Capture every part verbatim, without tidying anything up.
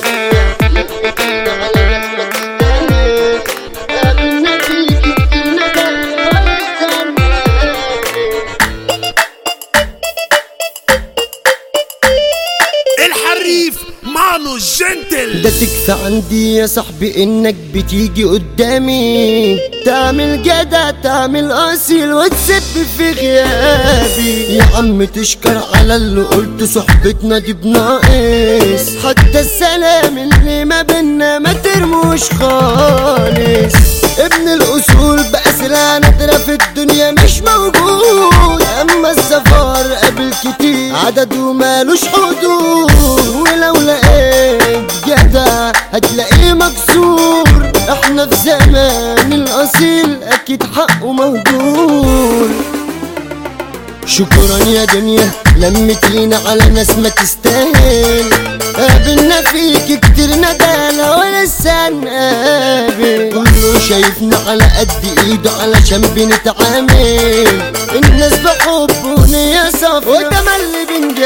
الحريف مانو الجنتل. ده تكفى عندي يا صاحبي انك بتيجي قدامي تعمل جدع تعمل اصيل وتسب في غيابي. يا عم تشكر على اللي قلت صحبتنا دي بناقص، حتى السلام اللي ما بينا ما ترموش خالص. ابن الاصول بقى سلعة نادرة في الدنيا مش موجود، اما السفر قبل كتير عدده مالوش حدود. ولو لقيت جدع هتلاقيه مكسور، احنا في زمان الاصيل اكيد حقه مهدور. شكرا يا دنيا لمتينا على ناس ما تستاهل، قابلنا فيك كتير ندالة ولسه نقابل. كله شايفنا على قد ايده علشان بنتعامل، الناس بحب ونية صافية وتملي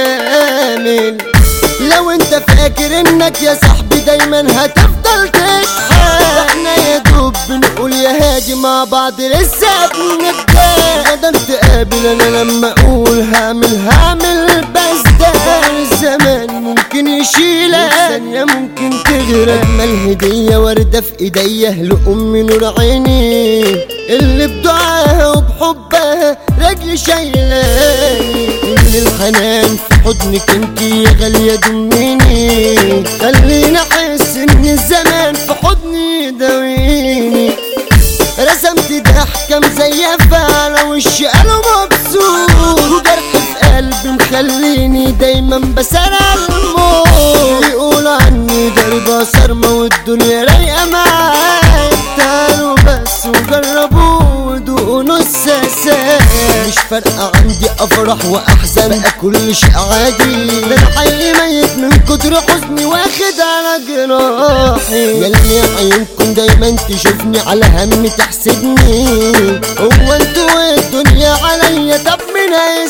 بنجامل. لو انت فاكر انك يا صاحبي دايما هتفضل تضحك، احنا يا دوب بنقول يا هادي مع بعض لسه بنبدأ. قدرت تقابل انا لما اقول هعمل هعمل، بس ده الزمان ممكن يشيلك ثانية ممكن تغرق. اجمل هدية وردة في ايديا لأم نور عيني، اللي بدعاها وبحبها رجلي شايلاني. من الحنان في حضنك انتي يا غالية دميني، خليني احس ان الزمان في حضني داويني. رسمت ضحكة مزيفة على وشي قالوا مبسوط، وجرح في قلبي مخليني دايما بسرع الموت. بيقولوا عني ضربة صارمة والدنيا رايقة معايا، تعالوا بس وجربوا ودوقوا نص ساعة. مش فارقة عندي افرح واحزن بقى كل شيء عادي، ده انا حي ميت من كتر حزني واخد على جراحي. ياللي عينكم دايما تشوفني على هم تحسدني، هو انتوا الدنيا عليا طب مين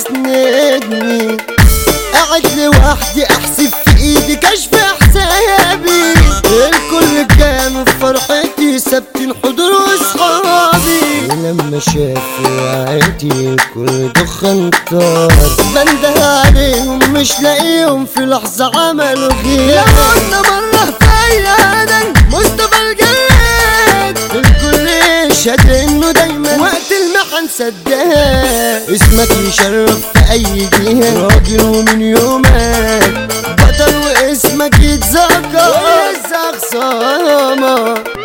هيسندني؟ قاعد لوحدي احسب في ايدي كشف حسابي، الكل كان في فرحتي ثابتين حضور واصحابي. ولما شافوا وعيتي الكل دخان طار، بنده عليهم مش لاقيهم في لحظة عملوا غياب. لو قلنا مرة فيا ده مصطفى الجلاد، الكل يشهد انه دايما وقت المحن سداد. اسمك يشرف في اي جهة راجل ومن يومك بطل، واسمك يتذكر ويزق خصامك.